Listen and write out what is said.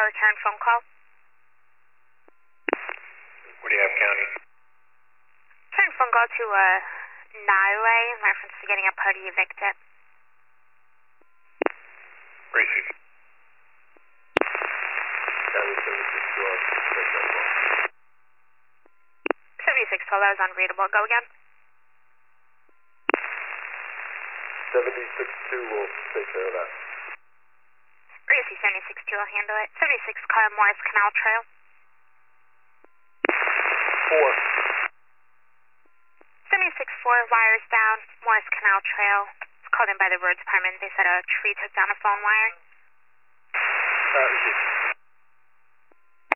return phone call. What do you have, County? Return phone call to Naiway in reference to getting a party evicted. Gracie. County 7612. 7612, that was unreadable. Go again. 76-2 will take care of that. Gracie 76-2 will handle it. 76 car Morris Canal Trail. 76-4 wires down, Morris Canal Trail. It's called in by the road department. They said a tree took down a phone wire. Received.